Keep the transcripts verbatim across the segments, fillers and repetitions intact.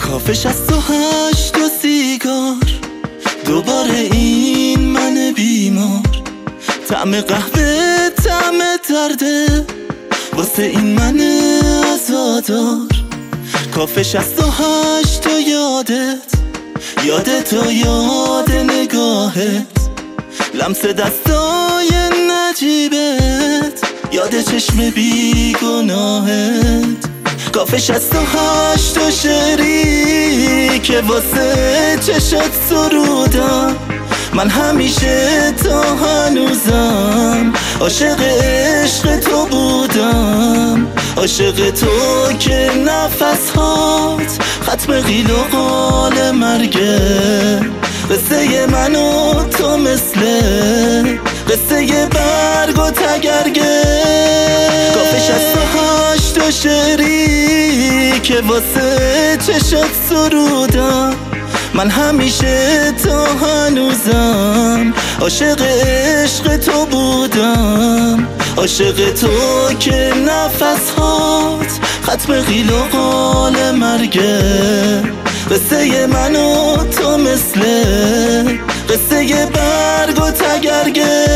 کافش از تو هشت و سیگار، دوباره این من بیمار. طعم قهوه طعم درده، واسه این من عزادار. کافش از تو هشت و یادت، یادت و یاد نگاهت، لمس دستای نجیبت، یاد چشم بیگناهت. کافش از تو هشت و شعری که واسه چشات سرودم. من همیشه تا هنوزم عاشق عشق تو بودم، عاشق تو که نفسهات ختم قیل و قال مرگه. قصه من و تو مثل قصه برگ و تگرگه. کافش از تو هشت و شعری که واسه چشات سرودم. من همیشه تا هنوزم عاشق عشق تو بودم، عاشق تو که نفسهات ختم قیل و قال مرگه. قصه من و تو مثل قصه برگ و تگرگه.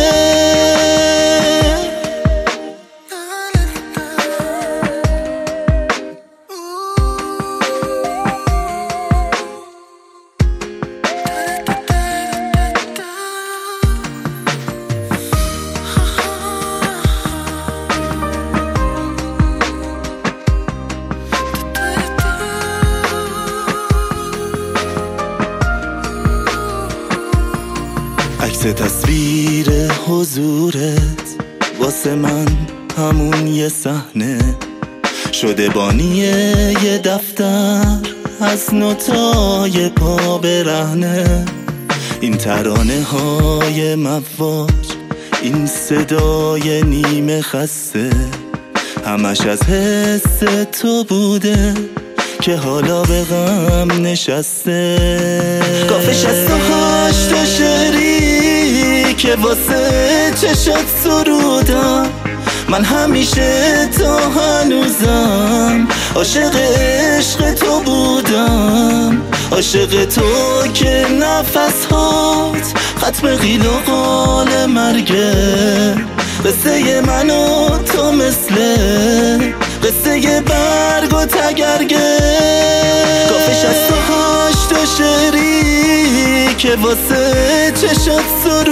عکس تصویر حضورت واسه من همون یه صحنه شده، بانی یه دفتر از نوتای پا برهنه. این ترانه های مواج، این صدای نیمه خسته، همش از حس تو بوده که حالا به غم نشسته. کافش از تو هشت و شعری که واسه چشات سرودم. من همیشه تا هنوزم عاشق عشق تو بودم، عاشق تو که نفسهات ختم قیل و قال مرگه. قصه من و تو مثل قصه برگ و تگرگه. کافش از تو هشت و شعری که واسه چشات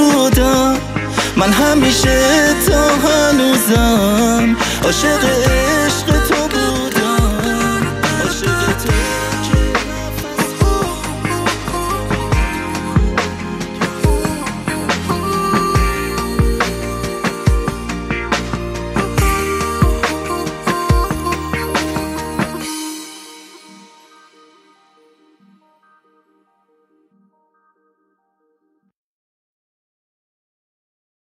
سرودم. من همیشه تا هنوزم عاشق